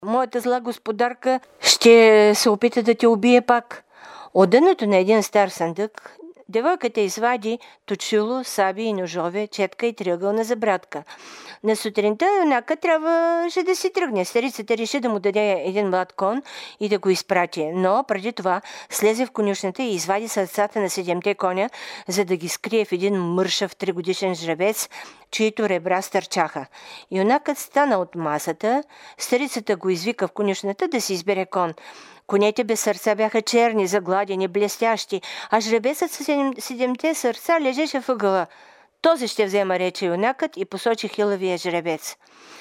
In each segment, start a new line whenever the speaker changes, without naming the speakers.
Моята зла господарка ще се опита да те убие пак. От дъното на един стар съндък девойката извади точило, саби и ножове, четка и триъгълна забрадка. На сутринта юнака трябваше да си тръгне. Старицата реши да му даде един млад кон и да го изпрати. Но преди това слезе в конюшната и извади сърцата на 7 коня, за да ги скрие в един мършав 3-годишен жребец, чието ребра стърчаха. Юнакът стана от масата, старицата го извика в конюшната да си избере кон. Конете без сърца бяха черни, загладени, блестящи, а жребецът с 7 сърца лежеше в ъгъла. Този ще взема, рече юнакът и посочи хилавия жребец.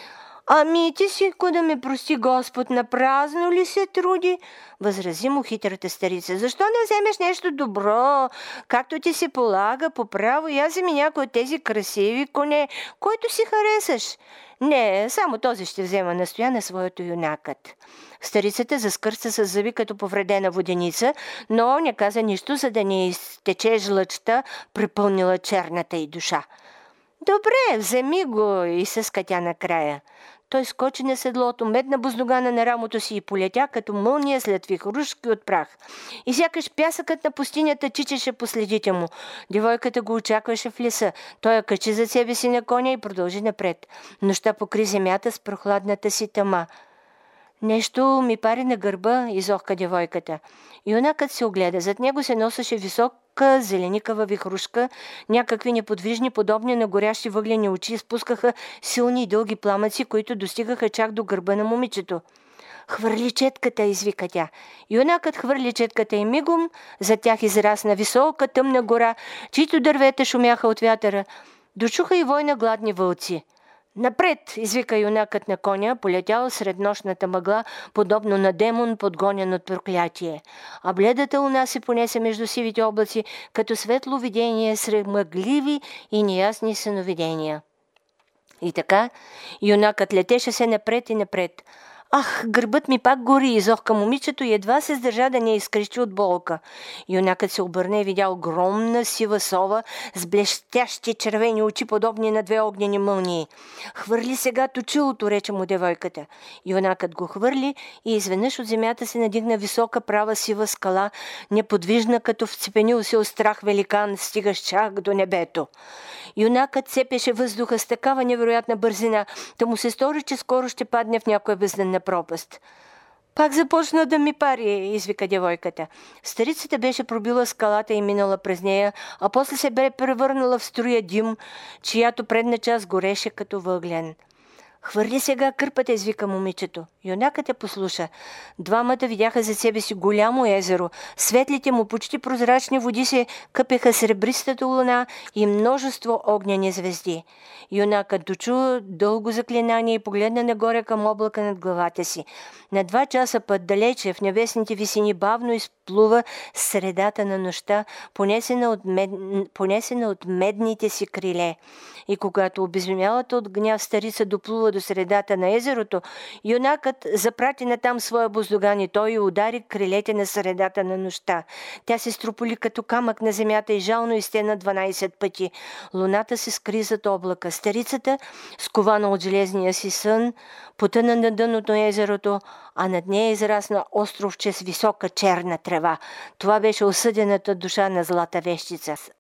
Ами ти си, да ме прости Господ, напразно ли се труди? Възрази му хитрата старица. Защо не вземеш нещо добро, както ти се полага по право, и аз вземи някой от тези красиви коне, който си харесаш? Не, само този ще взема, настоя на своето юнакът. Старицата заскърца с зъби като повредена воденица, но не каза нищо, за да не изтече жлъчта, препълнила черната й душа. Добре, вземи го, и съска тя накрая. Той скочи на седлото, медна буздогана на рамото си и полетя като мълния след вихрушки от прах. И сякаш пясъкът на пустинята тичаше по следите му. Девойката го очакваше в леса. Той я качи за себе си на коня и продължи напред. Нощта покри земята с прохладната си тъма. Нещо ми пари на гърба, изохка девойката. Юнакът се огледа. Зад него се носеше висока зеленикава вихрушка. Някакви неподвижни, подобни на горящи въглени очи, спускаха силни и дълги пламъци, които достигаха чак до гърба на момичето. Хвърли четката, извика тя. Юнакът хвърли четката и мигом за тях израсна висока тъмна гора, чието дървета шумяха от вятъра. Дочуха и вой на гладни вълци. Напред, извика юнакът на коня, полетял сред нощната мъгла, подобно на демон, подгонен от проклятие. А бледата луна се понесе между сивите облаци, като светло видение сред мъгливи и неясни съновидения. И така, юнакът летеше се напред и напред. Ах, гърбът ми пак гори, изохка момичето и едва се сдържа да не изкрещи от болка. Юнакът се обърна и видя огромна сива сова с блестящи червени очи, подобни на 2 огнени мълнии. Хвърли сега точилото, рече му девойката. Юнакът го хвърли и изведнъж от земята се надигна висока права сива скала, неподвижна като вцепенил се от страх великан, стигащ чак до небето. Юнакът цепеше въздуха с такава невероятна бързина, да му се стори, че скоро ще падне в някоя бездънна пропаст. Пак започна да ми пари, извика девойката. Старицата беше пробила скалата и минала през нея, а после се бе превърнала в струя дим, чиято предна част гореше като въглен. Хвърли сега кърпата, извика момичето. Юнакът я послуша. Двамата видяха за себе си голямо езеро. Светлите му почти прозрачни води се къпеха сребристата луна и множество огнени звезди. Юнакът дочу дълго заклинание и погледна нагоре към облака над главата си. На 2 часа път далече в небесните висини бавно изплува средата на нощта, понесена от медните си криле. И когато обезумялата от гняв старица доплува до средата на езерото, юнакът запрати натам своя буздоган и той удари крилете на средата на нощта. Тя се струполи като камък на земята и жално изтена 12 пъти. Луната се скри зад облака. Старицата, скована от железния си сън, потъна на дъното на езерото, а над нея израсна островче с висока черна трева. Това беше осъдената душа на злата вещица.